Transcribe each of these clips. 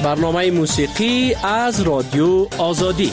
برنامه موسیقی از رادیو آزادی.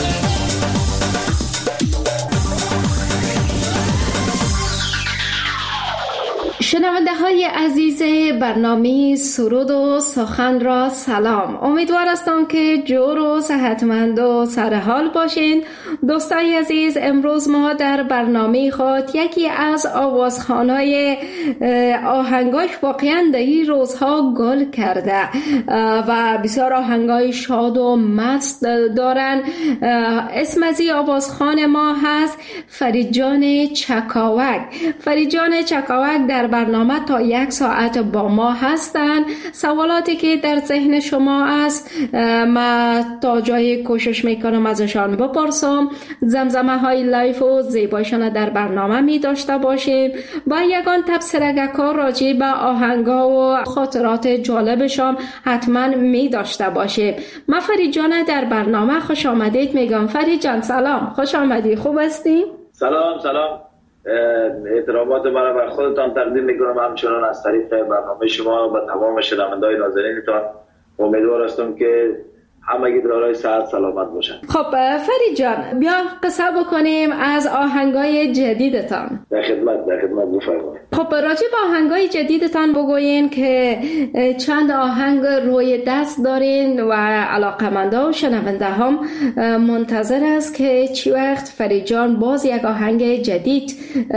شنونده های عزیز برنامه سرود و سخن را سلام. امیدوار هستم که جور و صحتمند و سرحال باشین. دوستای عزیز، امروز ما در برنامه خود یکی از آوازخوان‌های آهنگاش واقعا در این روزها گل کرده و بسیار آهنگای شاد و مست دارن. اسم از این آوازخوان ما هست فرید جان چکاوک. فرید جان چکاوک در برنامه تا 1 ساعت با ما هستن. سوالاتی که در ذهن شما است ما تا جای کوشش میکنم ازشان بپرسم. زمزمه های لایف و زیبایشان در برنامه می داشته باشیم و یگان تبصره‌کار راجع به آهنگا و خاطرات جالبشان حتما می داشته باشیم. من فرید جان در برنامه خوش آمدید میگم. فرید جان سلام، خوش آمدی، خوب هستی؟ سلام. احترامات مرا بر خودتان تقدیم میکنم، همچنان از طریق برنامه شما و تمام شنونده‌های ناظرینتان. امیدوار هستم که همگی دارای صحت سلامت باشن. خب فرید جان، بیا قصه بکنیم از آهنگای جدیدتان. در خدمت بفرمایید. خب راجع به آهنگای جدیدتان بگوین که چند آهنگ روی دست دارین و علاقه‌مندا و شنونده هم منتظر است که چی وقت فرید جان باز یک آهنگ جدید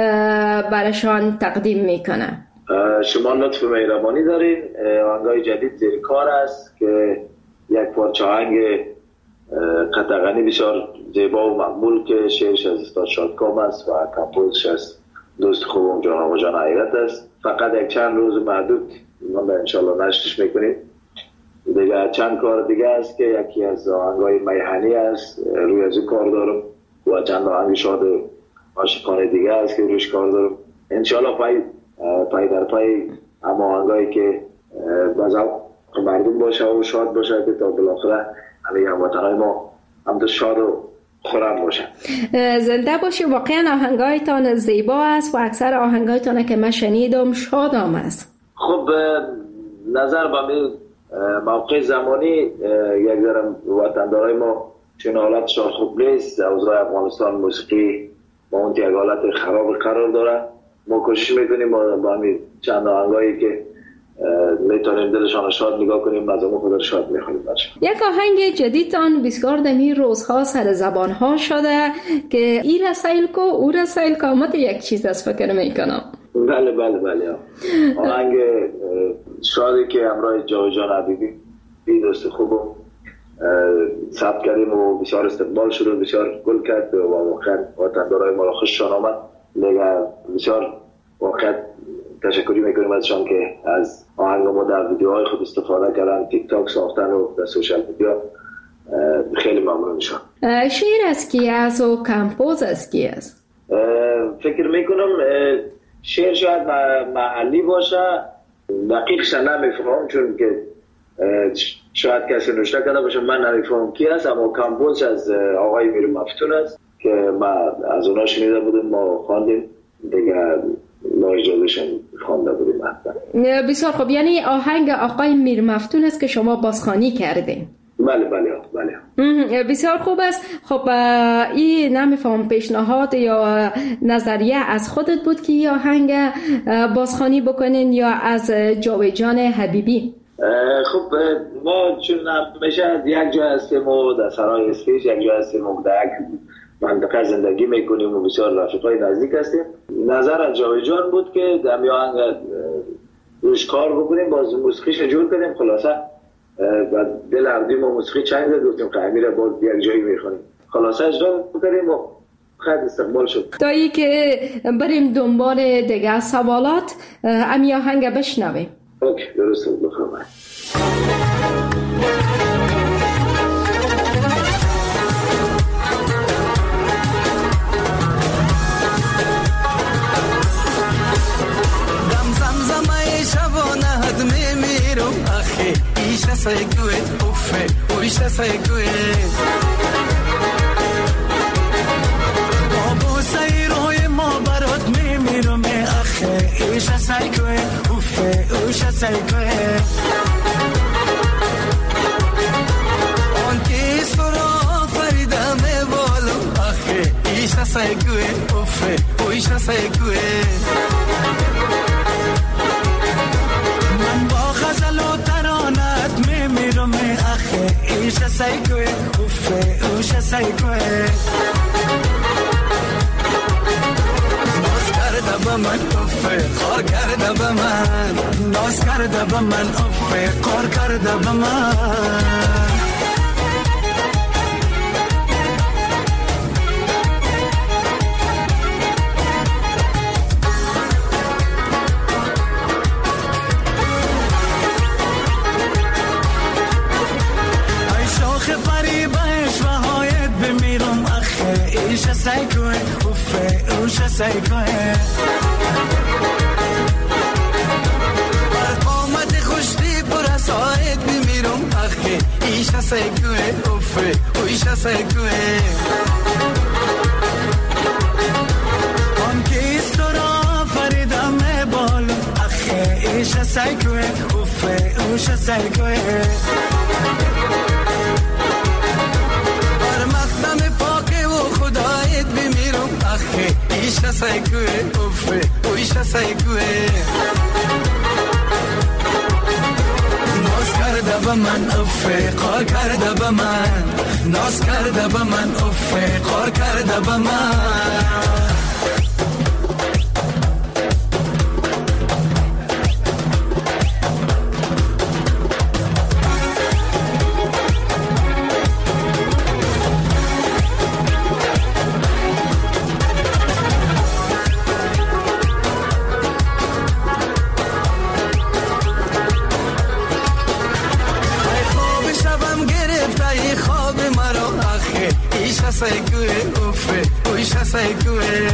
براشان تقدیم میکنه. شما لطف مهربانی دارین. آهنگای جدید زیر کار است که یک پارچه آهنگ قطعاً بسیار زیبا و مقبول که شعرش از استاد شادکام است و کمپوزش از دوست خوبم جان آقا جان حیرت است. فقط یک چند روز محدود ما انشالله نشرش میکنیم. دیگه چند کار دیگه است که یکی از آهنگای میهنی است روی از کار دارم و چند آهنگ شاد عاشقانه دیگه است که روش کار دارم. انشالله پای در پای اما آهنگایی که بازم مردم باشه و شاد باشه که تا بالاخره همه هموطنهای ما هم تو شاد و خورم باشه. زنده باشی. واقعا آهنگایتان زیبا است و اکثر آهنگایتان که من شنیدم شادام است. خب نظر به این موقع زمانی یک ذره وطندارای ما چون حالتشان خوب نیست. اوضاع افغانستان موسیقی با اون یک حالت خراب قرار داره. ما کوشش میکنیم با همین چند آهنگایی که میتونیم دلشان شاد نگاه کنیم از اون خود شاد میخواییم باشه. یک آهنگ جدیدتان بسیار دمی روزها سر زبان ها شده که ای رسایل کو او رسایل کو مت یک چیز از فکر میکنم. بله آهنگ شادی که همراه جان حبیبی دوست خوبم ثبت کردیم و بسیار استقبال شد و بسیار گل کرد و واقعا وطندارای ما را خوششان آمد. بسیار واقعا تشکری میکنیم ازشان که از آهنگ ما در ویدیوهای خود استفاده کردن، تیک تاک ساختن و در سوشال میدیا. خیلی ممنون میشم. شعر از کی است و کمپوز از کی است؟ فکر میکنم شعر شاید محلی باشه، دقیقش نمیفهمم چون که شاید کسی نوشته کرده باشه من نمیفهمم کی است، اما کمپوز از آقای میر مفتون است که ما از اونا شنیده بودیم، ما خواندیم دیگه، ما اجازهشون خوانده بودیم حتما. بسیار خوب. یعنی آهنگ آقای میر مفتون است که شما بازخوانی کردین؟ بله. بسیار خوب است. خب این نمیفهم پیشنهاد یا نظریه از خودت بود که این آهنگ بازخوانی بکنین یا از جان حبیبی؟ خب ما چون همیشه یک جا هستیم و در سرای اسپیش یک جا هستیم و در یک منطقه زندگی میکنیم و بسیار رفیقای نزدیک هستیم. نظر از جان بود که در آهنگ روش کار بکنیم، باز موسیقیش جور کنیم. خلاصه و دل عبدی ما موسیقی چند زد گفتیم که امیر باز یک جایی میخونیم. خلاصه اجرا بکنیم و خیلی استقبال شد. تا ای که بریم دنبال دیگه سوالات امی آهنگ بشنویم. اوکی درسته بخواهد. سایکویت اوفه اویش سایکویت آبو سایروی ما برات میمیرم اخه اویش سایکویت اوفه اویش سایکویت سایگوه افه اویش سایگوه من با غزل و ترانت میمیرم اخه ایش سایگوه افه اوش سایگوه ناز کرده با من افه خار کرده با من ناز کرده با من افه خار کرده با من سایگوه افه اوش سایگوه بر قامت خوشتی پر از آید بمیرم اخه ایش سایگوه افه اوش سایگوه آن که است را فریدم بالو اخه ایش سایگوه افه اوش سایگوه بر مقدم پاک و خدایت بمیرم اخه ایش سایگوه افه اویش سایگوه ناز کرده با من افه قار کرده با من ناز کرده با من افه قار کرده با من سایگوه افه اویش سایگوه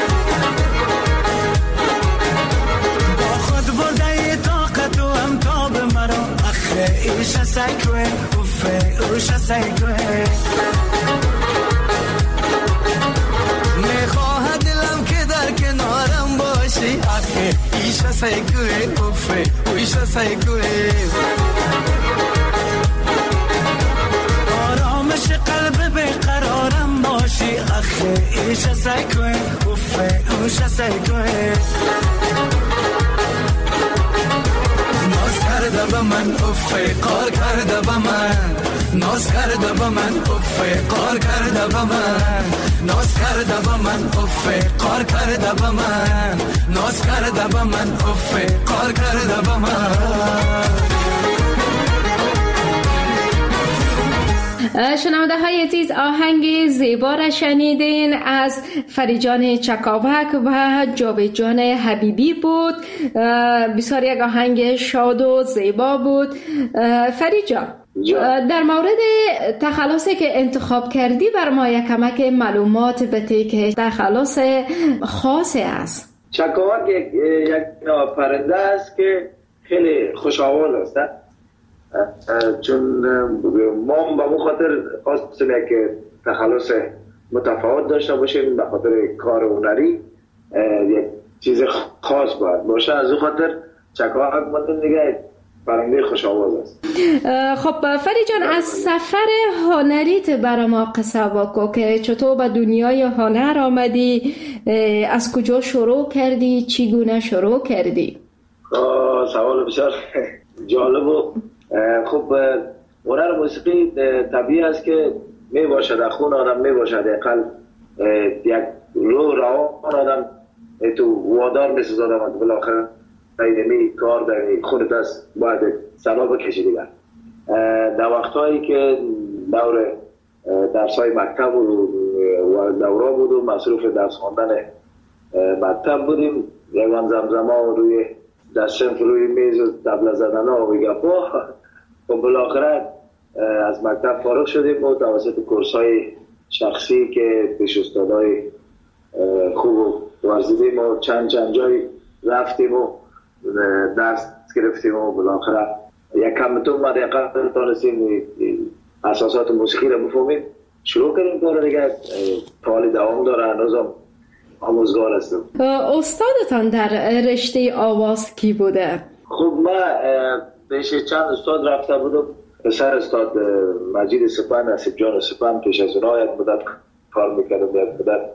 با خود برده طاقت و امتاب مرا اخه ایش سایگوه افه اویش سایگوه میخواه دلم که در کنارم باشی اخه ایش سایگوه افه اویش سایگوه آرامش قلب بقرارم باشی اخه ایش سایگوه افه اوش سایگوه ناز کرده با من افه قار کرده با من ناز کرده با من افه قار کرده با من ناز کرده با من افه قار کرده با من ناز کرده با من افه قار کرده با من شنونده های عزیز آهنگ زیبا را شنیدین از فریجان چکاوک و جاوید جان حبیبی بود. بسیار یک آهنگ شاد و زیبا بود. فریجان در مورد تخلصی که انتخاب کردی بر ما یک کمک معلومات بده که تخلص خاصی است. چکاوک یک پرنده است که خیلی خوش‌آواز است، چون ما به اون خاطر خواستیم یک تخلص متفاوت داشته باشیم، به خاطر کار هنری یک چیز خاص باید باشه. از اون خاطر چکاوک مطمئن دیگه پرنده خوش آواز است. خب فریجان، از سفر هنریت برای ما قصه بگو که چطور به دنیای هنر آمدی، از کجا شروع کردی، چگونه شروع کردی؟ سوال بسیار جالب و خب هنر موسیقی طبیعی است که می باشد در خون آدم، می باشد اقل یک روان آدم تو وادار می سازد آدم بالاخره می کار در خون دست باید سلا بکشی دیگر. در وقتهایی که دور درسای مکتب و دوره بود و مصروف درس خواندن مکتب بودیم، یکان زمزما روی دستشنف روی میز و طبله زدن ها و گپا. و بالاخره از مکتب فارغ شدیم و توسط کورس‌های شخصی که پیش استادای خوب ورزیدیم و چند جای رفتیم و درس گرفتیم و بالاخره یک کمتون ما دقیقا تانستیم اساسات موسیقی رو بفهمیم. شروع کردیم کار دیگه، حالی دوام داره، هنوزم آموزگار هستم. استادتان در رشته آواز کی بوده؟ خب من پیش چند استاد رفته بودم. پسر استاد مجید سپن، نصیب جان سپن، پیش از اونها یک مدت کار میکردم، یک مدت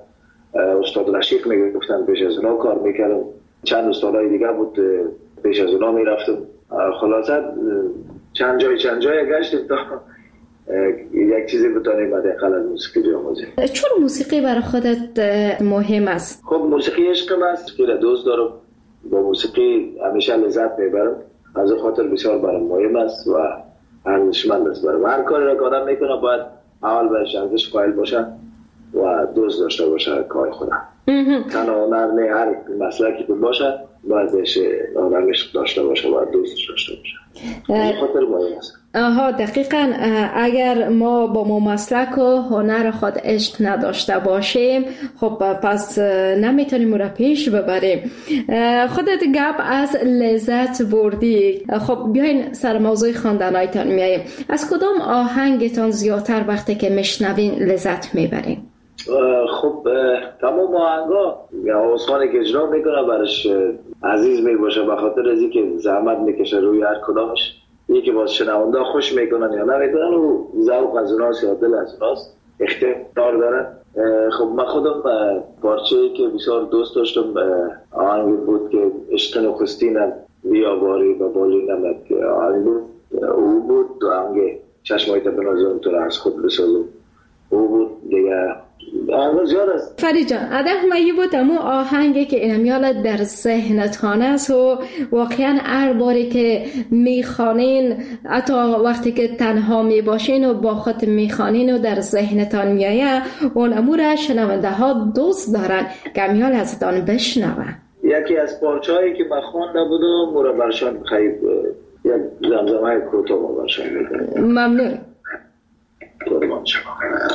استاد رشیق میگفتن پیش از اونا کار میکردم، چند استادای دیگه بود پیش از اونا میرفتم. خلاصه چند جای گشتیم تا یک چیزی بتونیم حداقل از موسیقی بیاموزیم. چون موسیقی برای خودت مهم است؟ خب موسیقی عشقم است، خیلی دوست دارم، با موسیقی همیشه لذت میبرم، از خاطر بسیار برام مهم است و ارزشمند است. برام هر کاری را که آدم میکنه باید اول برش ارزش قائل باشه و دوست داشته باشه کار خودم. تنها هنر نه، هر مسلکی که باشه باید بهش آدمش داشته باشه و دوستش داشته باشه. خاطر مهم است. دقیقاً. اگر ما با ما مسلک و هنر خود عشق نداشته باشیم خب پس نمیتونیم را پیش ببریم. خودت گپ از لذت بردی، خب بیاین سر موضوع خواندنایتان میاییم. از کدام آهنگتان زیادتر وقتی که میشنوین لذت میبرین؟ خب تمام آهنگا آسانی که اجرا میکنه برش عزیز میباشه، به خاطر از اینکه زحمت میکشه روی هر کدامش. یکی باز شنونده خوش میکنن یا نمیکنن و ذوق از اوناست یا دل از اوناست، اختیار دارن. خب من خودم پارچه‌ای که بسیار دوست داشتم آهنگی بود که عشق نخستینم بیاواری و بالینم آهنگ بود، او بود. آهنگ چشمایت بنازم تو را از خود بسازم، او بود دیگه. آهنگ زیاد است. فرید جان، ادب مایی بود امو آهنگی که اینمیال در ذهنتان است و واقعا هر باری که میخوانین، حتی وقتی که تنها میباشین و با خود میخوانین و در ذهنتان میایه، اون امور شنونده ها دوست دارن که امیال ازتان بشنون. یکی از پارچه‌هایی که من خوانده بودم مورا برشان خیلی یک زمزمه کوتاه ما برشان میکنم. ممنون. قربان شما.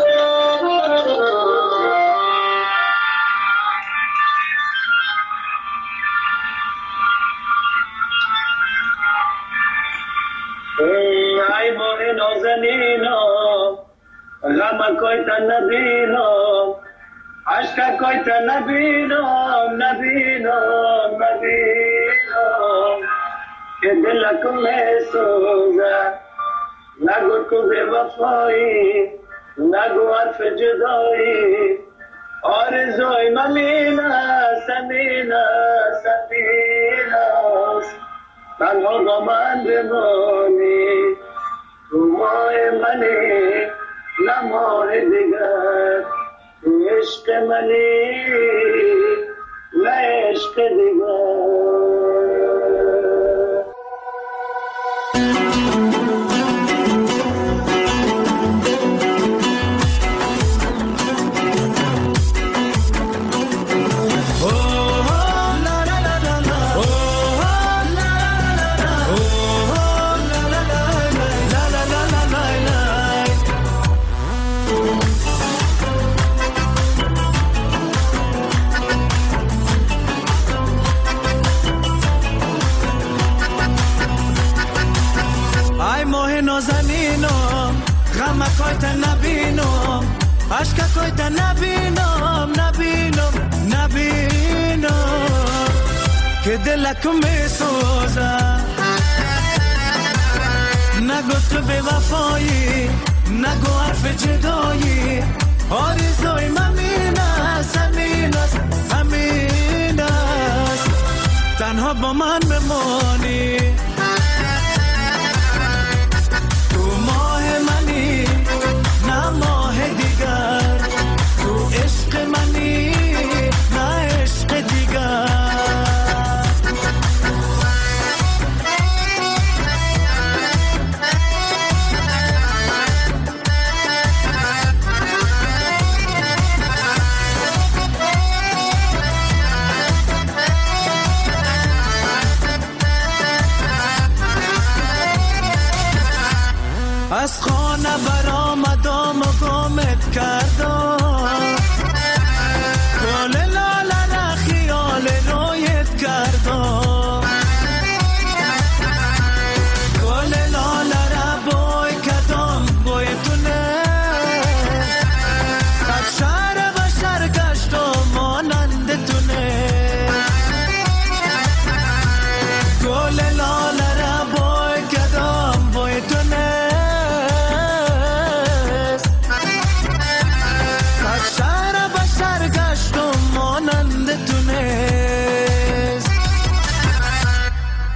ای ماه نازنینم غم کویت نبینم، عشق کویت نبینم که دلکم میسوزه، نگو تو به وفایی، نگو حرف جدایی، آرزوی ممینه سمینه تنها با من بمانی، تو ماه منی نه ماه دیگر، تو عشق منی نه عشق دیگر. کویت نبینم، عشق کویت نبینم که دلکم میسوزه، نگو تو به وفایی، نگو حرف جدایی، آرزوی همین است تنها با من بمانی، تو ماه منی نه ماه دیگر، تو عشق منی نه عشق دیگر.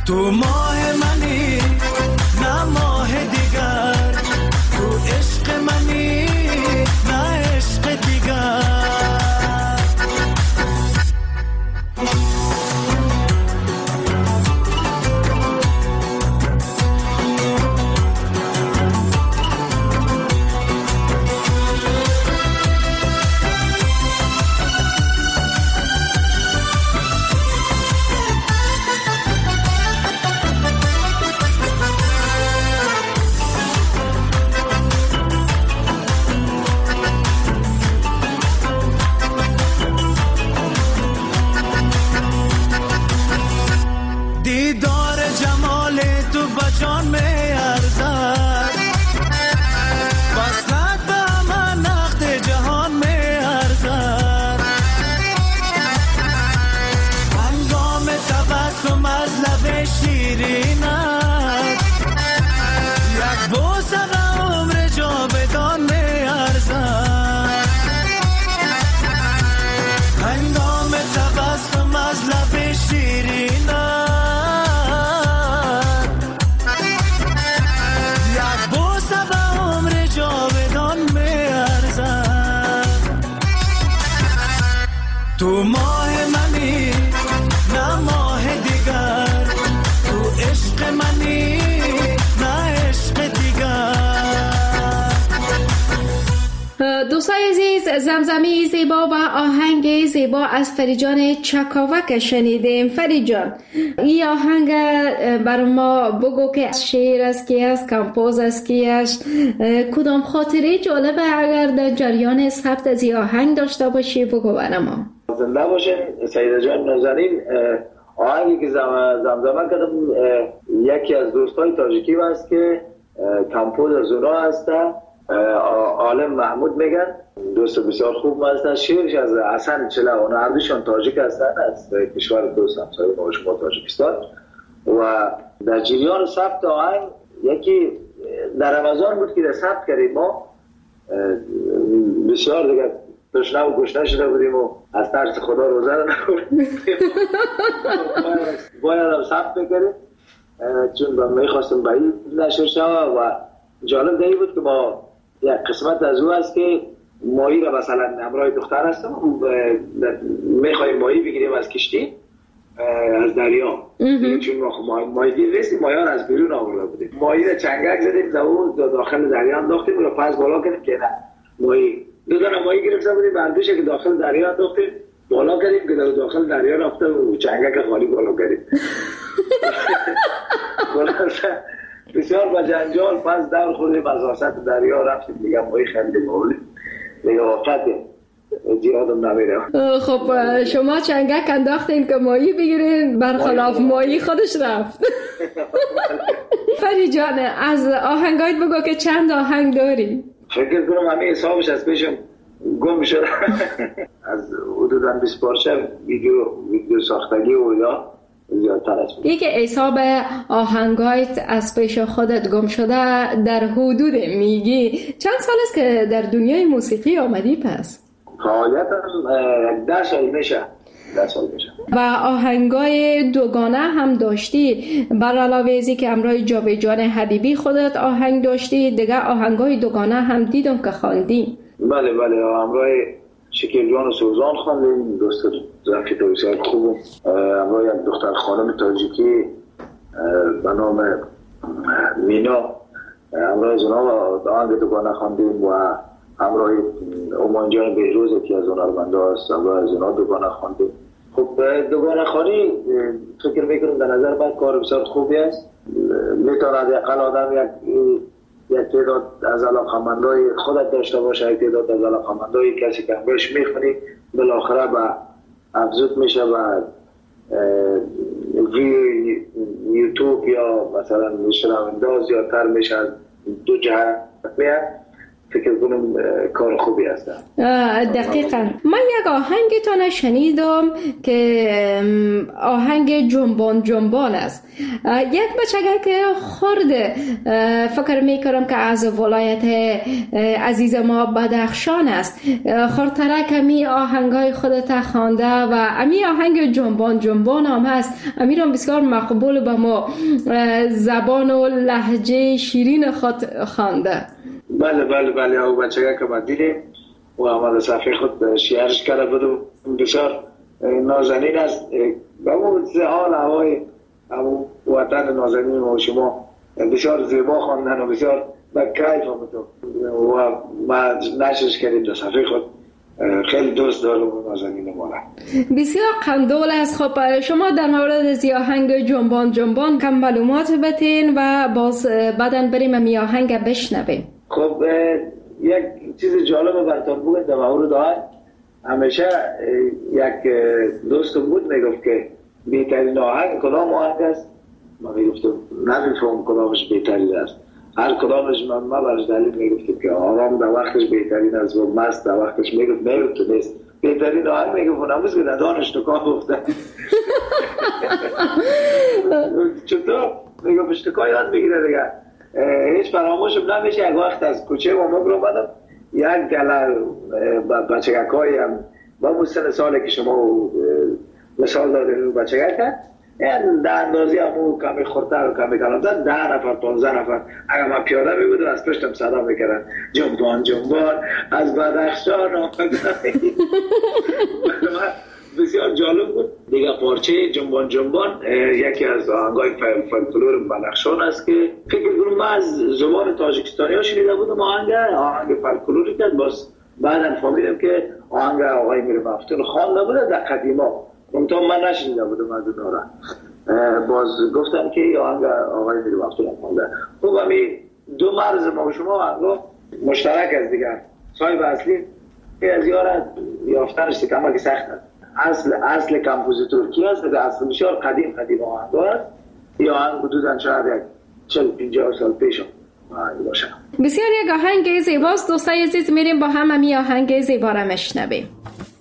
تو ماه منی نه ماه دیگر، تو عشق منی نه عشق دیگر. تو ماه منی نه ماه دیگر، تو عشق منی نه عشق دیگر. دوستای عزیز، زمزمه زیبا و آهنگ زیبا از فرید جان چکاوک شنیدیم. فرید جان، این آهنگ بر ما بگو که از شعر است کی است، کمپوز است کی است، کدام خاطره جالبه اگر در جریان ثبت از این آهنگ داشته باشی بگو بر ما. زنده باشین سیده جان نازنین. آهنگی که زمزمه کردم یکی از دوستای تاجیکی هست که کمپوز از اونا هسته، عالم محمود میگن، دوست بسیار خوب هستن. شعرش از حسن چلا، اونا هردوشان تاجیک هستن، از کشور دوست همسایه ما شما تاجیکستان. و در جریان ثبت آهنگ یکی در رمضان بود که در ثبت کردیم، ما بسیار دیگه تشنه و گشنه شده بودیم و از ترس خدا روزه رو نخوریم، باید هم ثبت بکریم چون میخواستم به این نشر شود. و جالب دیگه بود که ما یک قسمت از او هست که ماهی را مثلا همراه دختر هستم میخواییم ماهی بگیریم از کشتی از دریا، چون ماهی دیر رسیم، ماهی ها از بیرون آورده بودیم، ماهی را چنگک زدیم داخل دریا انداختیم و پس بالا کردیم که نه ماهی دو دانه ماهی گرفته بودیم، بردوشه که داخل دریا انداختیم بالا کردیم که در داخل دریا رفته و چنگک خالی بالا کردیم. بسیار با جنجال پس دور خوردیم از وسط دریا رفتیم دیگه ماهی خریدیم آوردیم دیگه وقت زیادم نمیره. خب شما چنگک انداختین که ماهی بگیرین، برخلاف ماهی خودش رفت. فرید جان، از آهنگایت بگو که چند آهنگ داری؟ فکر کنم همه حسابش از پیشم گم شد. از حدوداً 20 پارچه ویدیو ساختگی و یا زیادتر است. یک حساب آهنگایت از پیش خودت گم شده در حدود میگی چند سال است که در دنیای موسیقی آمدی پس؟ فعالیتم 10 سال میشه. و آهنگای دوگانه هم داشتی، بر علاوه ازی که همراه جاوید جان حبیبی خودت آهنگ داشتی، دیگه آهنگای دوگانه هم دیدم که خواندی. بله همراه شکیل جان و سوزان خواندیم، دوست رفیق بسیار خوب، همراه یک دختر خانم تاجیکی به نام مینا، همراه از اونا آهنگ دوگانه خواندیم و همراه امان جان بهروز که از هنرمنده هست همراه از اونا دوگانه خواندیم. خب دوگانه خوانی فکر میکنم در نظر من کار بسیار خوبی است، میتواند اقل آدم یک تعداد از علاقمندای خودت داشته باشه، یک تعداد از علاقمندای کسی که همراهش میخونی بالاخره به افزود میشه و یوتیوب یا مثلا شنونده زیادتر میشه، دو جهت میاد فکر کنم کار خوبی هست. دقیقاً. من یک آهنگتان شنیدم که آهنگ جنبان جنبان است. یک بچگه که خورده فکر میکنم که از ولایت عزیز ما بدخشان است، خورتره کمی آهنگای خودت خوانده و امی آهنگ جنبان جنبان هم هست. امیرم بسیار مقبول به ما زبان و لهجه شیرین خود خوانده. بله او بچه که من دیدیم و آمده صفحه خود شیرش کرده بودم، بسیار نازنین است و اون حال هوای وطن نازنین ما شما بسیار زیبا خواندن و بسیار با کیف آمده و ما نشرش کردیم در صفحه خود. خیلی دوست دارم نازنین ما. بسیار قندول است. خب شما در مورد از آهنگ جنبان جنبان کم معلومات بتین و باز بعدن بریم امی آهنگ بشنویم. خب یک چیز جالب براتون بگم در مورد آهنگ. همیشه یک دوستم بود میگفت که بهترین آهنگ کدام آهنگ است؟ من میگفتم نمیفهم کدامش بهترین است. هر کدامش من برش دلیل میگفتم که آرام در وقتش بهترین است و مست در وقتش میگفت تو نیست. بهترین آهنگ میگفت نموز که ندانش تو کار گفته. چطور؟ میگفت اشتکا یاد بگیره دیگه. هیچ فراموشم نمیشه. یک وقت از کوچه و مگر اومدم یک گله بچگک های هم با اون 3 ساله که شما مثال دارید بچگک کرد در اندازی همون کمی خورتر و کمی کلامتر 10 نفر 15 نفر اگر من پیاده میبودم از پشتم صدا میکردن جنبان جنبان از بدخشان آمدن. بسیار جالب بود دیگه. پارچه جنبان جنبان یکی از آهنگای فولکلور بدخشان است که فکر کنم از زبان تاجیکستانی ها شنیده بودم. آهنگ فولکلوری که باز بعداً فهمیدم که آهنگ آقای میر مفتون خوانده بوده در قدیما، منتها من نشنیده بودم از اونها را. باز گفتم که آهنگ آقای میر مفتون خوانده. خب همین دو مرز ما و شما آهنگا مشترک است دیگه. صاحب اصلی از یارت یافتنش کما که سخت است. اصل کمپوزیتور کی است؟ اصل بسیار قدیم آهنگ است. یا آهنگ حدوداً شاید 40-50 سال پیش باشه. بسیار یک آهنگ زیباست. دوستای عزیز میریم با هم امی آهنگ زیبا را میشنویم.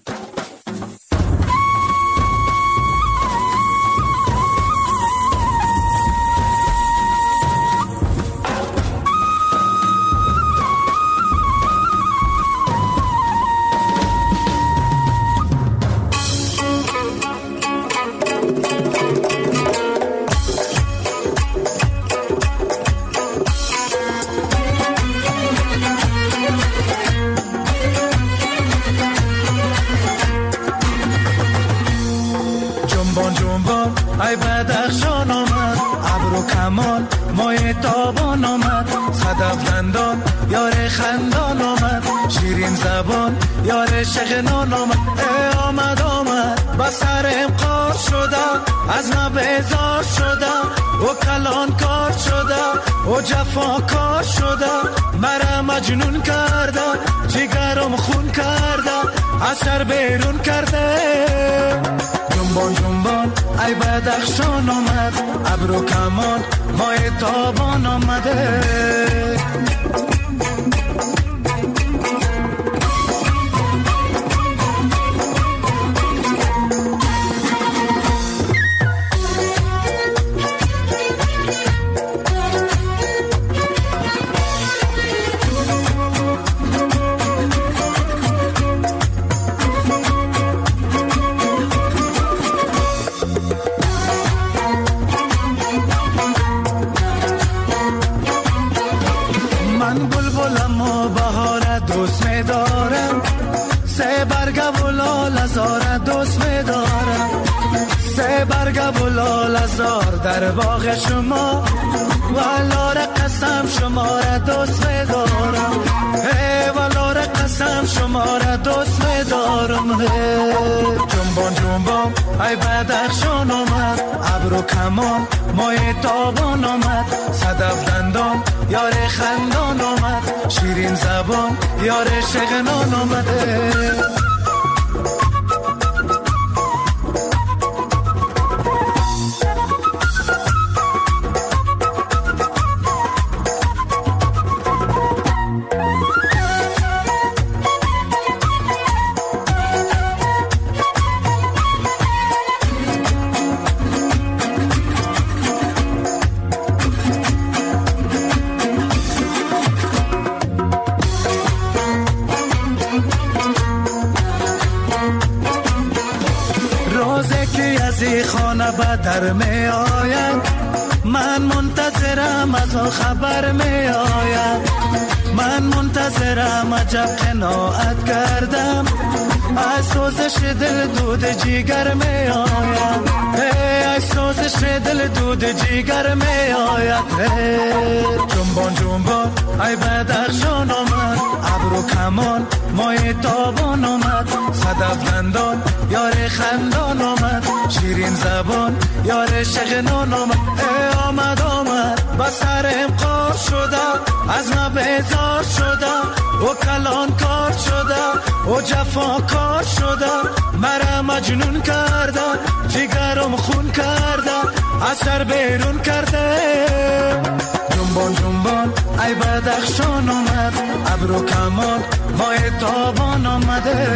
ای بدخشان آمد ابر و کمان مای تابان آمد صدف دندان یار خندان آمد شیرین زبان یار شغنان آمد. آمد با سرم قار شده از ما بیزار شده و کلان کار شده و جفا کار شده مرا مجنون کرده جگرم خون کرده اثر بیرون کرده. جنبان جنبان ای بدخشان آمد ابر و کمان مای تابان آمده. در باغ شما ولار قسم شما را دوست می‌دارم. ولار قسم شما را دوست می‌دارم. جنبان جنبان ای بدخشان آمد ابر و کمان مای تابان آمد صدف دندان یار خندان آمد شیرین زبان یار شغنان آمده. کسی خانه به در می آید، من منتظرم از آن خبر می آید، من منتظرم عجب قناعت کردم، از سوزش دل دود جیگر می آید، از سوزش دل دود جیگر می آید. جنبان جنبان ای بدخشان آمد، ابرو کمان مای تابان آمد، صدف دندان یار خندان آمد، شیرین زبان یار شغنان آمد. آمد با سرم قار شده، از ما بیزار شده، و کلان کار شده، و جفا کار شده، مرا مجنون کرده، جگرم خون کرده، از سر بیرون کرده. جنبان جنبان ای بدخشان آمد، ابرو کمان مای تابان آمده.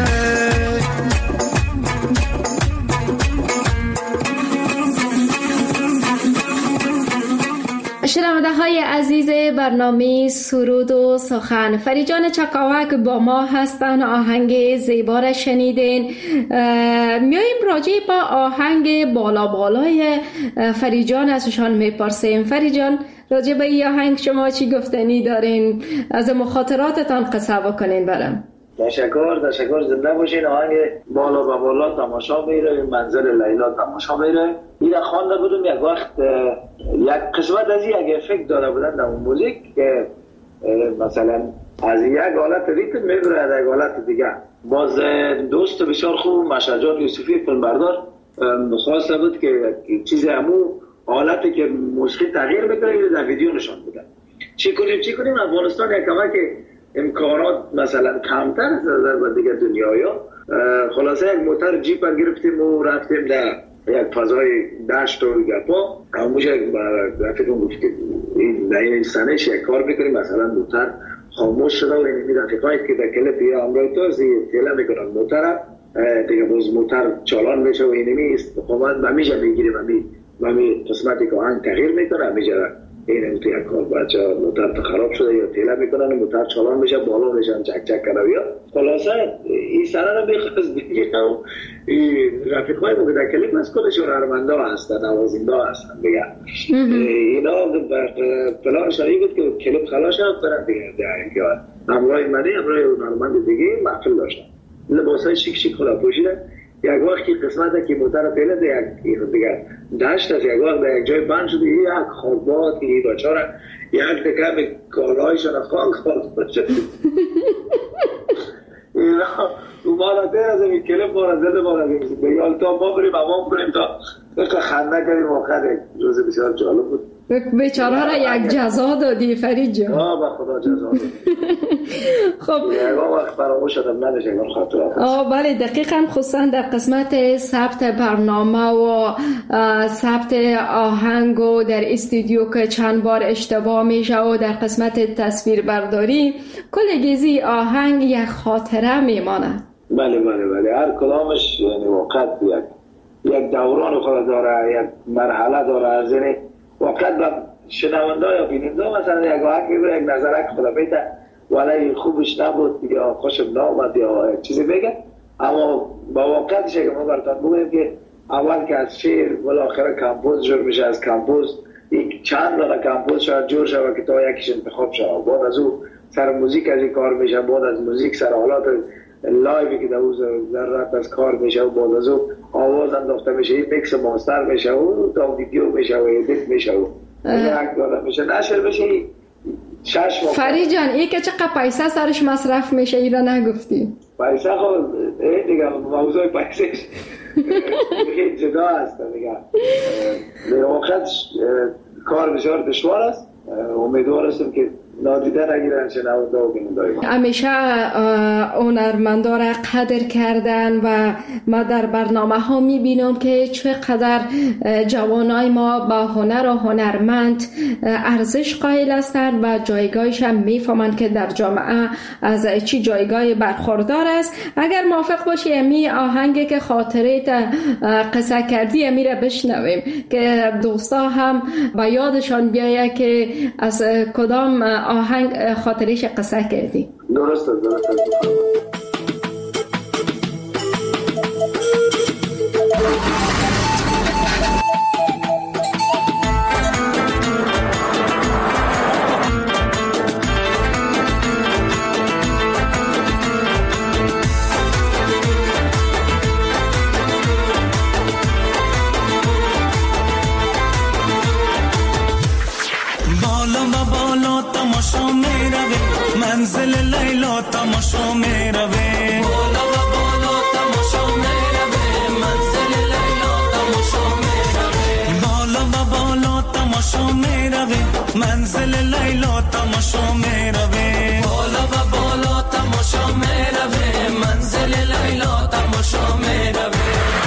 شنونده های عزیز برنامه سرود و سخن، فریجان چکاوک با ما هستن. آهنگ زیبا را شنیدین. میاییم راجع با آهنگ بالا بالای فریجان ازشان میپرسیم. فریجان، راجع به این آهنگ شما چی گفتنی دارین؟ از مخاطراتتان قصه بکنین برام. تشکر زنده باشین. آهنگ بالا با بالا تماشا میره، منظر لیلا تماشا میره. این خوانده بودم یک وقت، یک قسمت از یک افکت داده بودن در موزیک که مثلا از یک حالت ریتم میبره از یک حالت دیگه. باز دوست بسیار خوب مشهد یوسفی فیلمبردار خواسته بود که چیز همو حالتی که موسیقی تغییر بکنه در ویدیو نشان بودن. چی کنیم افغانستان یک کمک امکانات مثلا کمتر از دیگه دنیایا. خلاصه یک موتر جیپ گرفتیم و رفتیم در یک فضای دشت و گپا. همونش رفتیم بود که این سنش یک کار بکنیم، مثلا موتر خاموش شده و این رفیقایی که در کلپ یا امرای تو تیله میکنن موتر دیگه باز موتر چالان میشه و اینمی استقامت همیشه میگیریم، همی قسمتی که آهنگ تغییر میکنه همیشه این تو یک کار بچه موتر خراب شده یا تیله میکنن موتر چالان میشه بالا میشن چک کنه یا خلاصه این سنه رو میخواست دیگه و رفیقای ما که در کلیپ از کلشون هرمنده هستن، نوازنده هستن دیگه. اینا پلان شایی بود که کلیپ خلاص شد برن دیگه همراه منی همراه هرمند دیگه محفل داشتن، لباسای شیک خدا پوشیدن. یک وقتی قسمت که موتر پیله دیگه داشت از یک وقت در یک جای بند شده، یک خوربات که این بچاره یک دکم کالایشان خورد شد. اینا مالا دیر از این کلپ مالا زده مالا دیگه تا ما بریم امام کنیم تا خنده کنیم. واقعا روز بسیار جالب بود. بیچاره را یک جزا دادی فرید جان. به خدا جزا دادی. خب یک وقت فراموش شدم نداشت یک خاطرات. بله دقیقاً، خصوصا در قسمت ثبت برنامه و ثبت آهنگ و در استودیو که چند بار اشتباه میشه و در قسمت تصویر برداری کلگیزی آهنگ یک خاطره میمانه. بله هر کلامش یعنی واقعا یک دوران خود داره، یک مرحله داره. از این واقعا با شنونده یا بیننده مثلا یک آهنگ میبره یک نظرک خدا بیده ولی خوبش نبود یا خوشم نامد یا چیزی بگه، اما با واقعیتش که ما براتون بگویم که اول که از شعر بالاخره کمپوز جور میشه، از کمپوز یک چند دانه کمپوز شاید جور شود که تا یکیش انتخاب شود، بعد از او سر موزیک از این کار میشه، بعد از موزیک سر حالات لایوی که در ذرات از کار میشه و بعد از او آواز انداخته میشه، این میکس ماستر میشه و تا ویدیو میشه و ادیت میشه و یک داده میشه نشر میشه. فرید جان این که چقدر پیسه سرش مصرف میشه این را نگفتی؟ پیسه خود دیگه موضوع پیسه جدا هست دیگه. به وقت کار بسیار دشوار است. امیدوار هستم که نادیده نگیرن شنونده و بیننده. همیشه هنرمندا را قدر کردن و ما در برنامه ها میبینم که چقدر جوانای ما با هنر و هنرمند ارزش قائل هستند و جایگاهش هم میفهمند که در جامعه از چی جایگاه برخوردار است. اگر موافق باشی امی آهنگی که خاطره قصه کردی امی را بشنویم که دوستا هم با یادشان بیایه که از کدام آهنگ خاطرش قصه کردی. درسته. تماشا میرویم، بالا و بالا تماشا میرویم، منزل لیلا تماشا میرویم.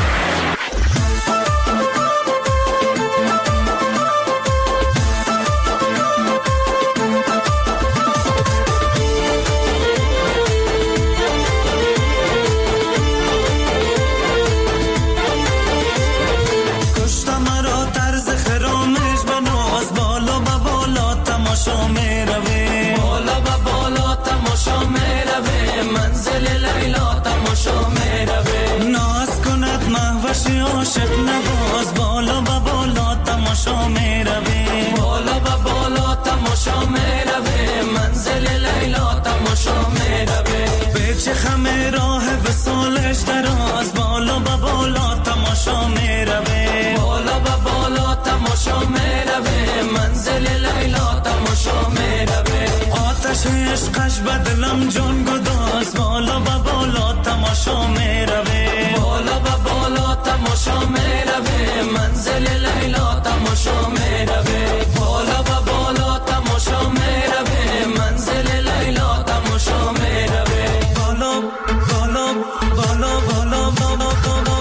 عاشق نواز بالا و بالا تماشا میرویم، بالا و بالا تماشا میرویم، منزل لیلا تماشا میرویم. به چه خم راه وصالش دراز بالا و بالا تماشا میرویم، بالا و بالا تماشا میرویم، منزل لیلا تماشا میرویم. آتش عشقش به دلم جان گداز بالا و بالا تماشا میرویم، بالا و بالا تماشا میرویم، منزل لیلا تماشا میرویم، بالا و بالا تماشا میرویم، منزل لیلا تماشا میرویم. بالا بالا بالا بالا بالا بالا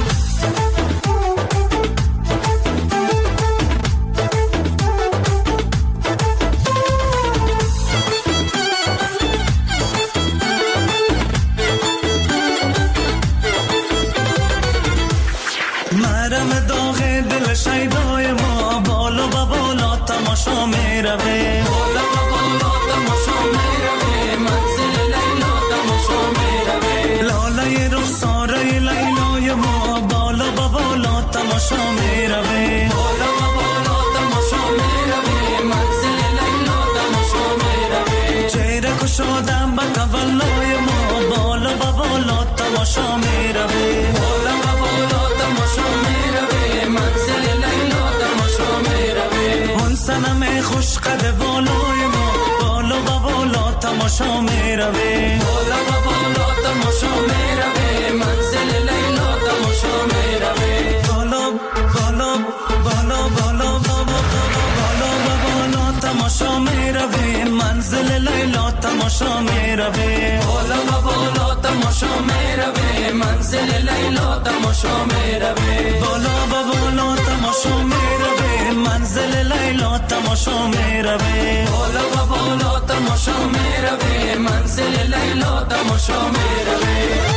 شیدای ما بالا و بالا تماشا میرویم، بالا و بالا تماشا میرویم، منزل لیلا تماشا میرویم. لاله رخساره لیلای ما بالا و بالا تماشا میرویم، بالا و بالا تماشا میرویم، منزل لیلا تماشا میرویم. چهره کشادم به تولای ما بالا و بالا تماشا میرویم، بالا و بالا تماشا میرویم، منزل لیلا تماشا میرویم. اون صنم خوش قد بالای ما بالا و بالا تماشا میرویم، بالا و بالا تماشا میرویم، منزل لیلا تماشا میرویم. بالا بالا بالا بالا بالا بالا و بالا تماشا میرویم، منزل لیلا تماشا میرویم، بالا و بالا تماشا میرویم، منزل لیلا تماشا میرویم، بالا و بالا تماشا میرویم، منزل لیلا تماشا میرویم، بالا و بالا تماشا میرویم، منزل لیلا تماشا میرویم.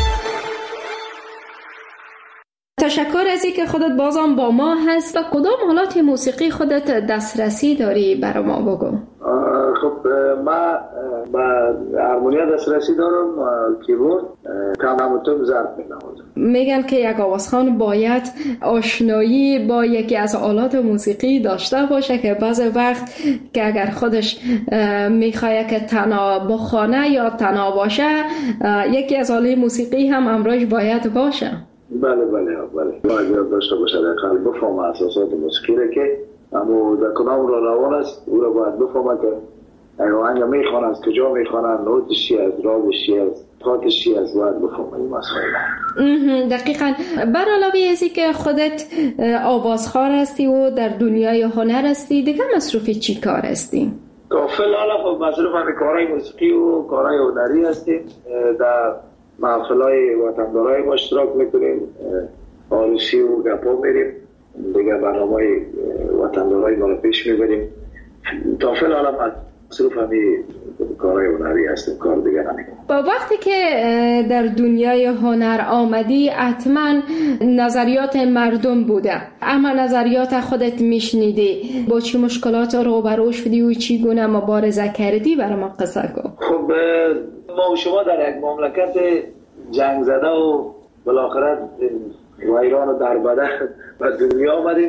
تشکر از اینکه خودت بازم با ما هست. و کدام حالات موسیقی خودت دسترسی داری برای ما بگو؟ خب من با هارمونیا دسترسی دارم، کیبورد، تمام ضرب می‌نوازم. میگن که یک آوازخوان باید آشنایی با یکی از آلات موسیقی داشته باشه که بعض وقت که اگر خودش میخواد که تنها بخوانه یا تنها باشه یکی از آلات موسیقی هم همراهش باید باشه. بله باید داشته باشه، در قلب بفهم اساسات موسیقی را که اما در کدام را روان است او را باید بفهمه که آهنگ میخوانه از کجا میخوانه، نوتش چی است، رازش چی است، خاطش چی است، باید بفهمه این مسائل. دقیقاً. بر علاوه از اینکه خودت آوازخوان هستی و در دنیای هنر هستی، دیگه مصروف چی کار هستی؟ فعلا خب مصروف همین کارهای موسیقی و کارهای هنری هستیم، در محفلهای وطندارای ما اشتراک میکنیم، عروسی و گپا میریم، دیگه برنامه‌های وطندارای ما رو پیش میبریم. تا فعلا مصروف همین کارهای هنری هستیم، کار دیگه نمیکنیم. با وقتی که در دنیای هنر آمدی حتما نظریات مردم بوده، اما نظریات خودت میشنیدی، با چی مشکلات روبرو شدی و چی گونه مبارزه کردی؟ برای ما قصه کن. خب ما و شما در یک مملکت جنگ زده و بالاخره ویران و دربده به دنیا آمدیم.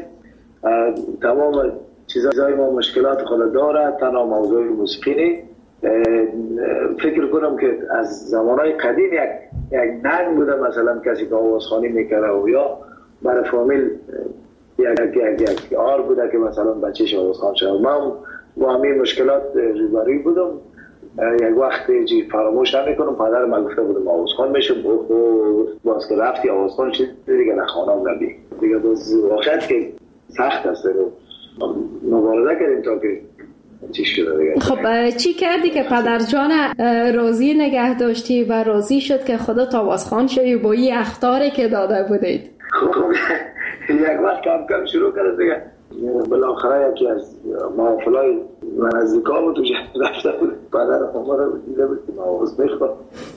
تمام چیزهای ما مشکلات خود داره، تنها موضوع موسیقی نیست. فکر کنم که از زمانهای قدیم یک ننگ بوده، مثلا کسی که آوازخوانی میکنه و یا برای فامیل یک آر بوده که مثلا بچهش آوازخوان شد. من با همین مشکلات روبروی بودم. یک وقت فراموش نمیکنم پدر من گفته بودم آوازخوان میشم، باز که رفتی آوازخوان شد دیگه نخوانم نبی دیگه. باز وقت که سخت است، مبارزه کردیم تا که چیش شده دیگه. خب چی کردی که پدر جان راضی نگه داشتی و راضی شد که خودت آوازخوان شدی با این اخطاری که داده بودید؟ خب یک وقت کم شروع کرد دیگه. بالاخره یکی از محافلای من از نزدیکا تو رفته بود، پدر ما رو دیده بود که آواز میخواد.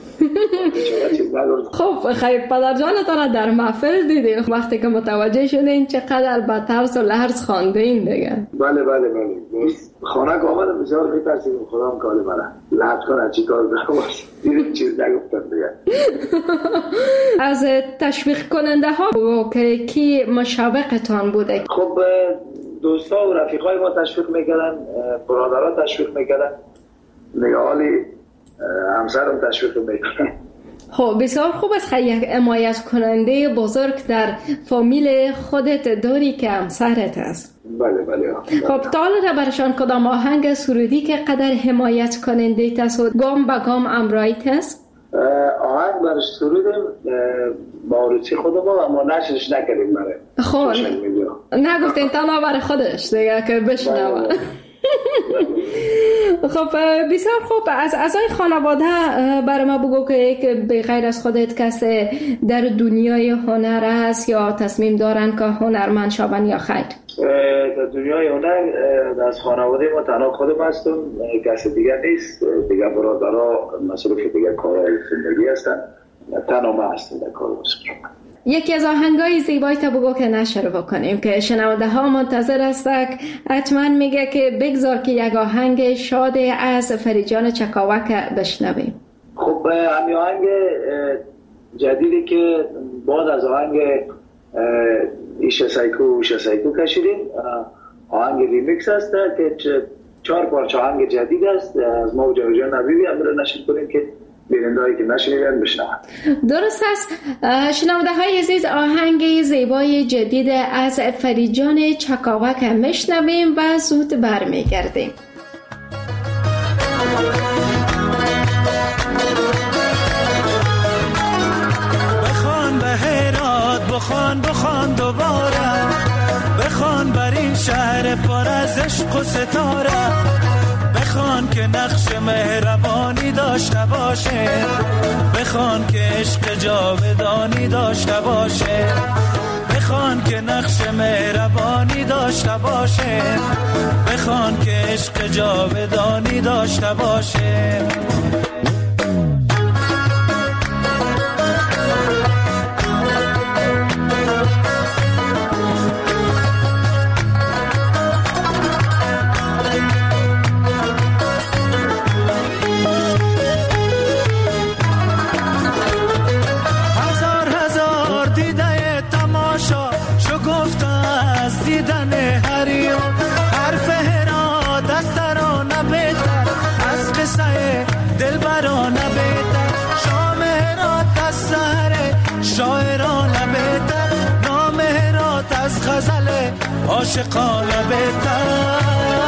خب خیلی پدر جانتان در محفل دیدین وقتی که متوجه شدین چقدر با ترس و لرز خواندین دیگه؟ بله خانه که آمدم بسیار میترسیدم خدا هم کالی منه لحظ کنه چی کار دارم دیدیم چیز نگفتم دیگه. از تشویق کننده ها کی مشابقتان بوده؟ خب دوستا و رفیقای ما تشویق میکردن، برادرها تشویق میکردن، نگاهالی همسرم تشویق میکردن. خب بسیار خوب است یک حمایت کننده بزرگ در فامیل خودت داری که همسرت است. بله. خب تا حالا برشان کدام آهنگ سرودی که قدر حمایت کننده است و گام به گام امرایت است؟ آهنگ برش سرودیم با روچی خودم اما نشرش نکردیم برای خب نگفتین تنها برای خودش دیگه که بشنوه. خب بسیار خوب. از اعضای خانواده برای ما بگو که به غیر از خودت کسی در دنیای هنر است یا تصمیم دارن که هنرمند شوند یا خیر؟ در دنیای هنر از خانواده ما تنها خودم هستم، کسی دیگر نیست. دیگر برادرها مصروف دیگر کارهای زندگی هستن، تنها ما هستم در کار موسیقی. یکی از آهنگای زیبایی تا بگو که نشر بکنیم که شنونده ها منتظر هستند. حتما میگه که بگذار که یک آهنگ شاد از فریجان چکاوک بشنویم. خب همین آهنگ جدیدی که بعد از آهنگ ایشه سایکو کشیدیم، آهنگ ریمیکس هست که 4 پارچه آهنگ جدید است از ما و جان نبیبی امر نشر کنیم که بینندهایی که نشنیدن بشنون. درست است. شنونده های عزیز آهنگ زیبای جدید از فریجان چکاوک میشنویم و زود برمیگردیم. بخوان به هرات بخوان دوباره، بخوان بر این شهر پر از عشق و ستاره، بخوان که نقش مهربانی داشته باشه، بخوان که عشق جاودانی داشته باشه، بخوان که نقش مهربانی داشته باشه، بخوان که عشق جاودانی داشته باشه. عاشقانه بهتر.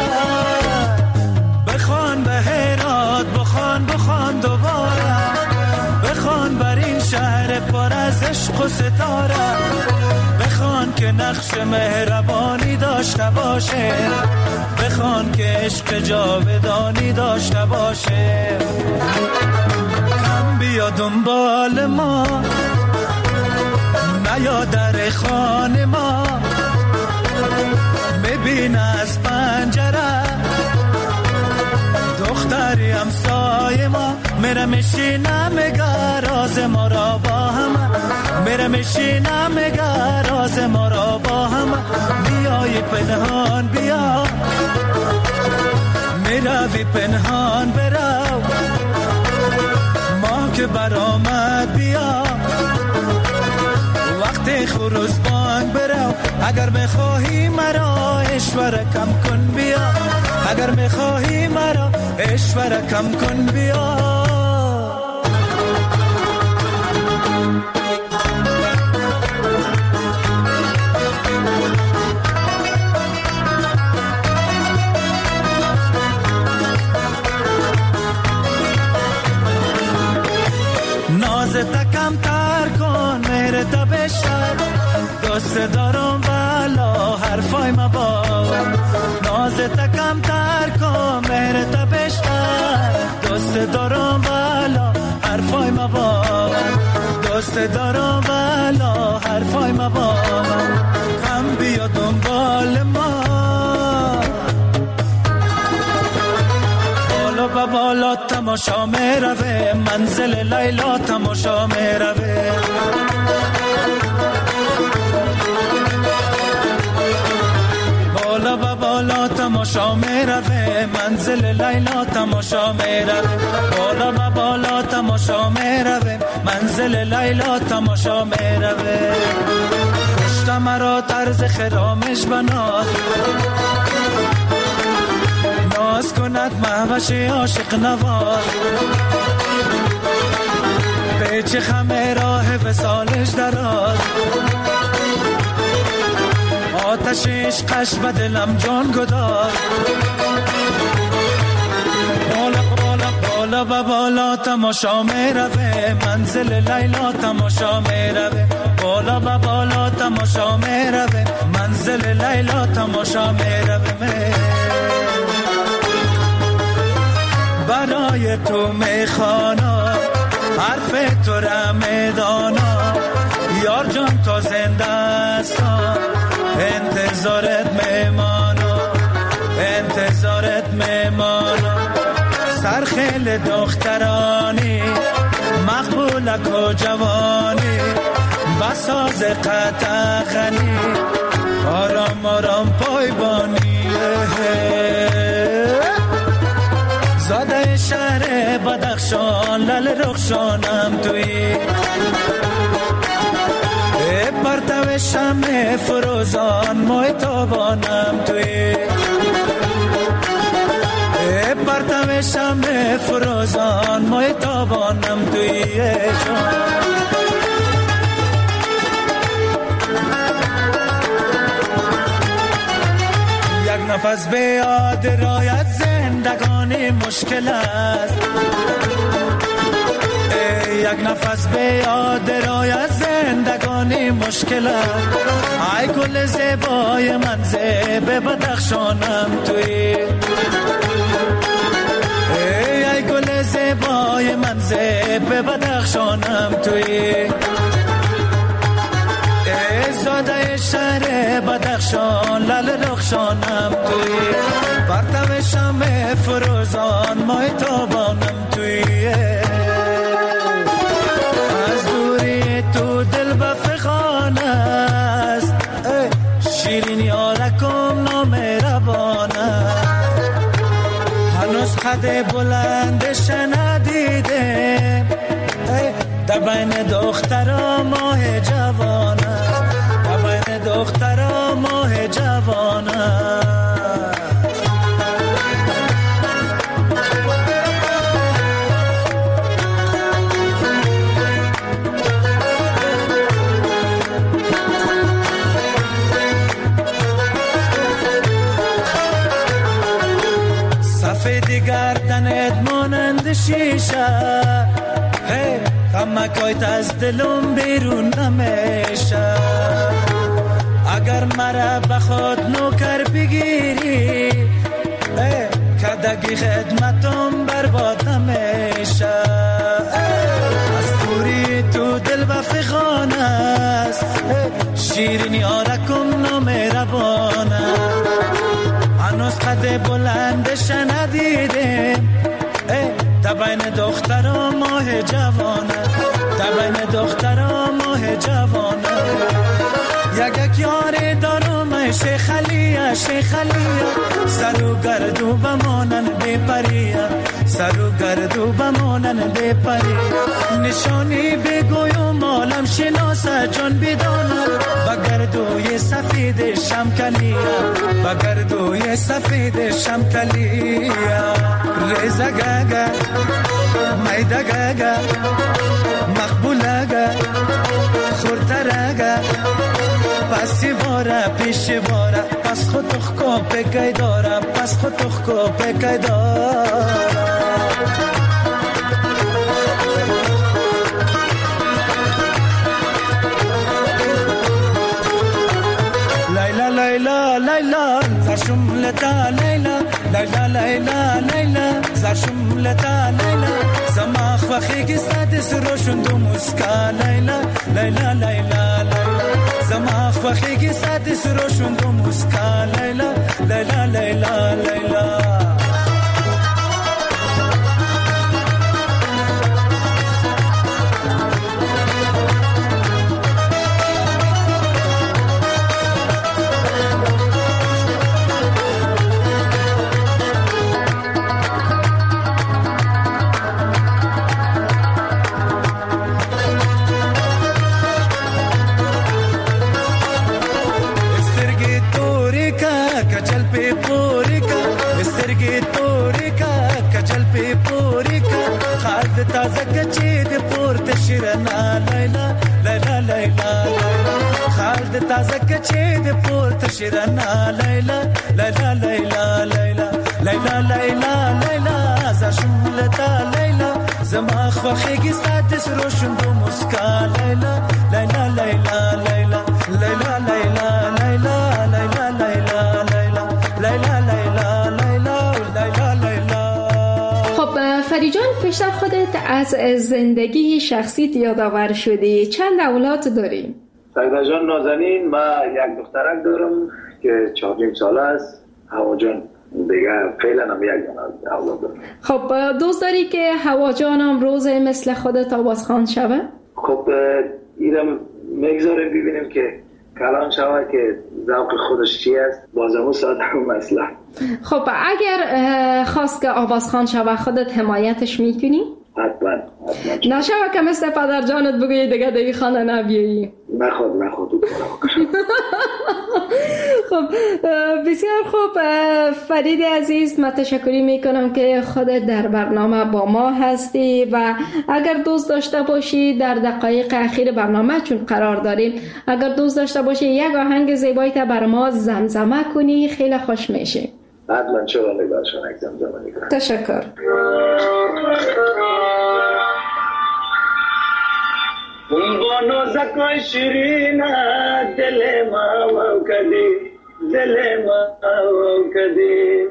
بخوان به هرات بخوان دوباره، بخوان بر این شهر پر از عشق و ستاره، بخوان که نقش مهربانی داشته باشه، بخوان که عشق جاودانی داشته باشه. کم بیا دنبال ما، نیا در خانه ما، میبین از پنجره دختری همسایه ما، میره میشینه میگه راز ما را با هم، میره میشینه میگه راز ما را با هم. بیای پنهان بیا، میروی پنهان برو، ما که برآمد بیا، وقت خروس بانگ برو. اگر بخواهی مرا اشوره کم کن بیا، اگر بخواهی مرا اشوره کم کن بیا. نازت کم تر کن مهرت بشر، دوست دارم والا حرفای مباور نازت کمتر کن مهرت بیشتر دوست دارم والا حرفای مباور دوست دارم والا حرفای مباور کم بیا دنبال ما بالا با بالا تماشا میروه منزل لیلا تماشا میروه بالا با بالا تماشا میروه منزل لیلا تماشا میروه بالا با بالا تماشا میروه منزل لیلا تماشا میروه پشت مرا طرز خرامش بناز ناز کند مهوش عاشق نواز پیچ خمه راه وصالش دراز آتش عشقش به دلم جان گداز بالا بالا بالا با بالا تماشا میروه منزل لیلا تماشا میروه بالا با بالا تماشا میروه منزل لیلا تماشا میروه برای تو میخوانا حرف تو را میدانا یار جان تا زنده هستم انتظارت میمانا انتظارت میمانا سرخیل دخترانی مقبولک و جوانی بساز قطغنی آرام آرام پایبانی زاده شهر بدخشان لل رخشانم توی پرتو شمع فروزان مای تابانم توی پرتو شمع فروزان مای تابانم توی یک نفس به یاد رایت زندگانی مشکل است یک نفس به یاد رایت زندگانی مشکل است ای گل زیبای من زیب بدخشانم توی ای گل زیبای من زیب بدخشانم توی زاده شهر بدخشان لل رخشانم توی پرتو شمع فروزان مای تابانم توی از دوری تو دل بفخان است شیرین یارکم نامهربانه هنوز قد بلندش ندیدم در بین دخترا ماه جوانه در بین دخترا ماه جوانه سفید گردنت مانند شیشه غمکایت از دلم بیرون نمیشه اگر مرا بخواد نوکر بگیری کدگی خدمتم برباد نمیشه از دوری تو دل بفخان است شیرین یارکم نامهربانه هنوز قد بلندش ندیدم در بین دخترا ماه جوانه در بین دخترا ماه جوانه یک یاری دارم شیخ علیه شیخ علیه سر و گردو بمانن بپریه سر و گردو بمانن بپریه نشانی بگویم مالم شناسه جان بدانم بگردوی سفید شمکلیه بگردوی سفید شمکلیه ریزه گگه میده گگه مقبوله گه خورتره پسی باره پیش باره پس خود تخکو پکی داره پس خود تخکو پکی داره لیلا لیلا لیلا زشملتا لیلا لیلا لیلا لیلا زشملتا لیلا زماخ وخیگی ساده سروشون دو مسکا لیلا لیلا لیلا لیلا زماخ وخیگی ساده سروشون دو مسکا لیلا لیلا لیلا لیلا تازه کچې د پورته شیرنا لیلا لیلا لیلا خالد تازه کچې د پورته شیرنا لیلا لیلا لیلا لیلا لیلا لیلا لیلا زشملتا لیلا زماخ وخیگی ساعت سروشن دو مسکا لیلا لیلا لیلا لیلا لیلا لیلا لیلا لیلا لیلا لیلا لیلا لیلا لیلا لیلا. فریجان پیشتر خودت از زندگی شخصیت یادآور شدی، چند اولاد داری؟ سعیده جان نازنین، من یک دخترک دارم که 4 ساله است. هوا جان دیگه فعلا هم یک اولاد دارم. خب دوست داری که هوا جان هم روز مثل خودت آوازخوان شوه؟ خب اینم میگذاره ببینیم که کلان شوه که ذوق خودش چی است، بازمو ساده هم مثلا. خب اگر خواست که آوازخوان شوه خودت حمایتش میکنی؟ حتما. نشوه که مثل پدر جانت بگویی دیگه دیگه خانه نبیایی. نخواد خب بسیار خوب فرید عزیز، من تشکری میکنم که خودت در برنامه با ما هستی و اگر دوست داشته باشی در دقایق اخیر برنامه چون قرار داریم، اگر دوست داشته باشی یک آهنگ زیبایی تا بر ما زمزمه کنی خیلی خوش میشه. حتما چرا نگارشان یک زمزمه میکنم. تشکر. با نازکای شیرین دل ما و کدی دل ما و کدی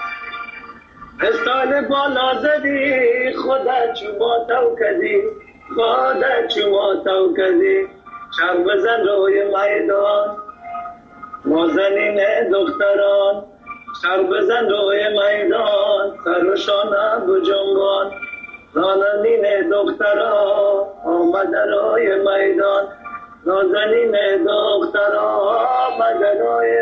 استال بالا زدی خدا چما تو کدی خدا چما تو کدی شب بزن روی میدان نازنین دختران شب بزن روی میدان سرشان بجنبان نازنین دختران آمد روی میدان نازنین دختران آمد روی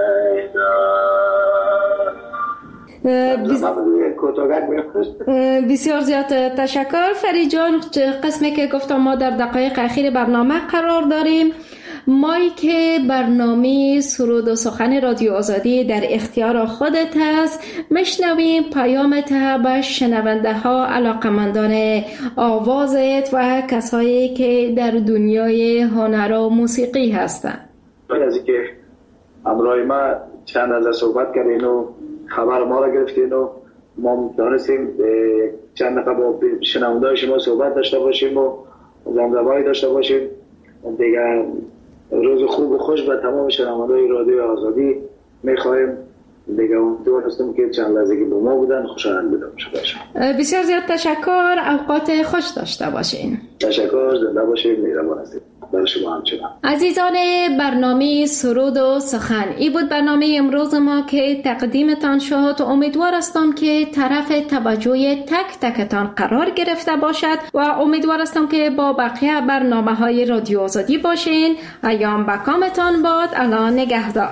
میدان. بسیار زیاد تشکر فرید جان. قسمی که گفتم ما در دقایق اخیر برنامه قرار داریم. مایی که برنامه سرود و سخن رادیو آزادی در اختیار خودت هست، میشنویم پیامت به شنونده ها، علاقمندان آوازت و کسایی که در دنیای هنر و موسیقی هستند. از اینکه همراه ما چند از صحبت کردین و خبر ما را گرفتین و ما دانستیم چند دقیقه با شنونده شما صحبت داشته باشیم و زمزمه‌ای داشته باشیم. دیگر روز خوب و خوش به تمام شنوندگان رادیو آزادی می‌خوایم. دیگه امیدوار هستم که چند لحظه که با ما بودن خوشحال بودم. بسیار زیاد تشکر. اوقات خوش داشته باشین. تشکر. زنده باشین. مهربان هستید. برای شما همچنان. عزیزان برنامه سرود و سخن، این بود برنامه امروز ما که تقدیمتان شد. امیدوار هستم که طرف توجه تک تکتان قرار گرفته باشد و امیدوار هستم که با بقیه برنامه‌های رادیو آزادی باشین. ایام بکامتان باد. الله نگهدار.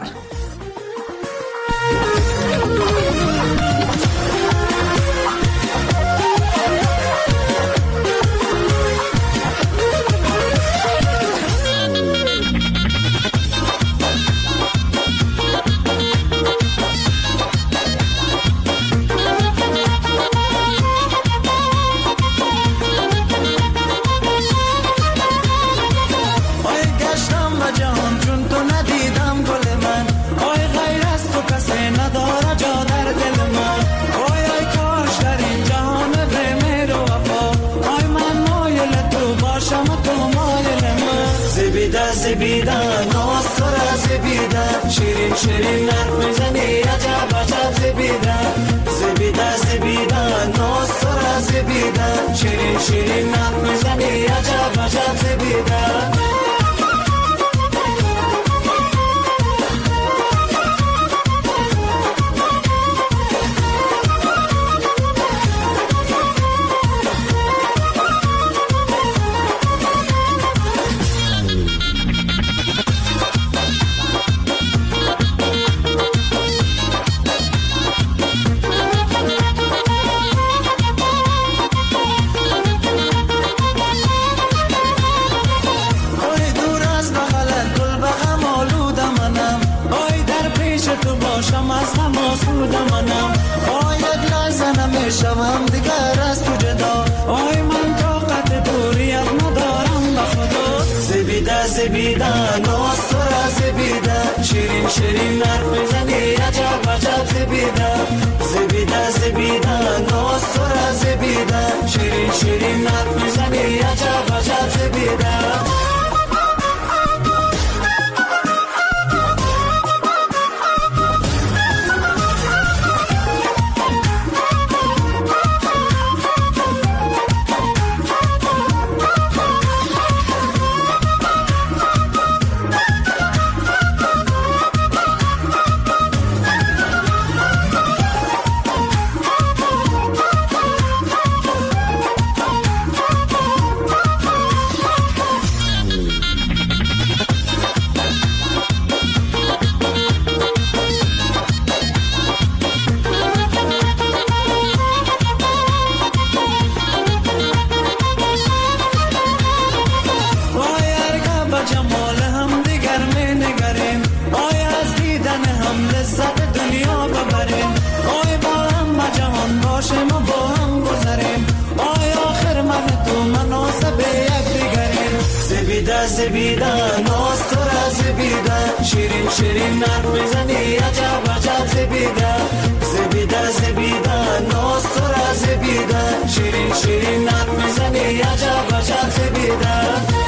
زبیدن ناز تو را زبیدن شیرین شیرین حرف میزنی عجب عجب زبیدن زبیدن زبیدن ناز تو را زبیدن شیرین شیرین حرف میزنی عجب عجب زبیدن شوم دیگر از تو جدا آی من طاقت دوریت ندارم به خدا زبیده زبیده ناز تو را زبیده شیرین شیرین حرف میزنی عجب عجب زبیده زبیده زبیده ناز تو را زبیده شیرین شیرین حرف میزنی عجب عجب زبیده زبیده ناز تو را زبیده شیرین شیرین حرف میزنی عجب عجب زبیده زبیده زبیده ناز تو را زبیده شیرین شیرین حرف میزنی عجب عجب زبیده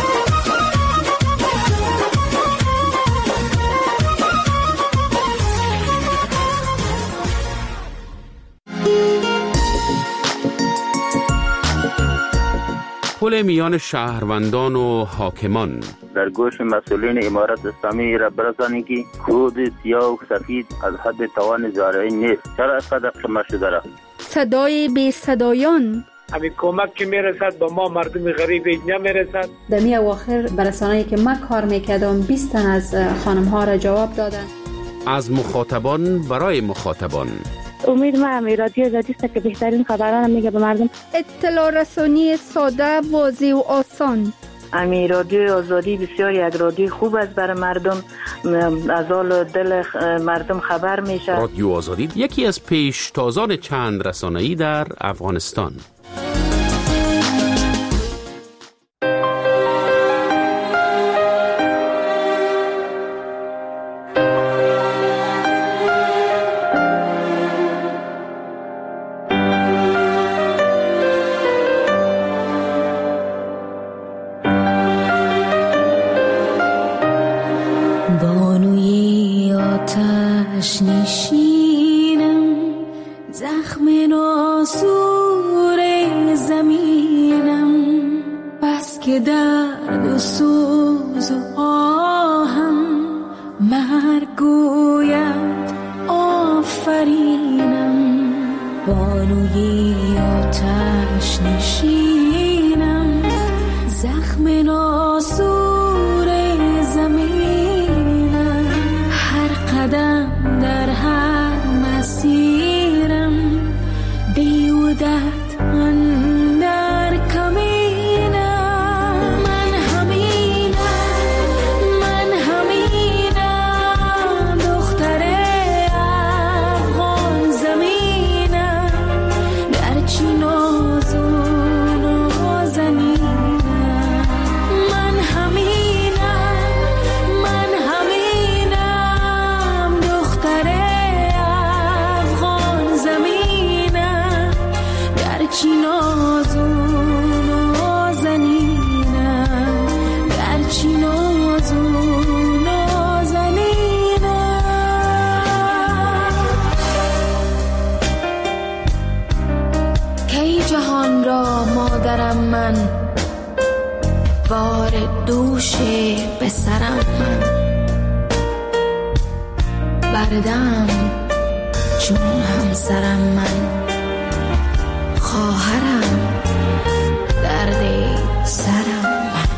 پل میان شهروندان و حاکمان در گوش مسئولین امارت اسلامی را برسانی که کود سیاه و سفید از حد توان زارعی نیست. چرا اینقدر شما شده را؟ صدای بی صدایان همین کمک که میرسد به ما مردم غریب نمیرسد. در می اواخر برسانه‌ای که من کار میکردم 20 تن از خانم ها را جواب دادن. از مخاطبان برای مخاطبان. امید ما رادیو آزادی است که بهترین خبران میگه به مردم. اطلاع رسانی ساده، واضح و آسان. امی رادیو آزادی بسیار یک رادیو خوب است برای مردم، از حال دل مردم خبر میشه. رادیو آزادی یکی از پیشتازان چند رسانه‌ای در افغانستان. نشینم زخم ناسور زمینم، بس که درد و سوز و آهم مرگ گوید آفرینم. بانوی آتش نشینم زخم ناسور زمینم، هر قدم در هر مسیرم بیودت اندر کمینم. من همینم دوش به سرم من بردم چون همسرم من خواهرم درد سرم من.